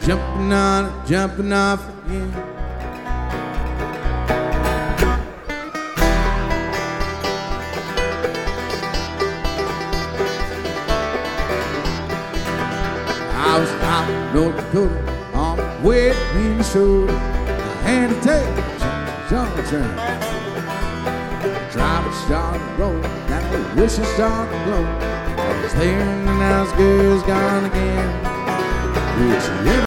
jumping on it, jumping off again. I was out in North Dakota on the way to Minnesota. I had to take a jungle turn. Driver started to roll, that old whistle started to blow. I was there and the nice girl's gone again. It's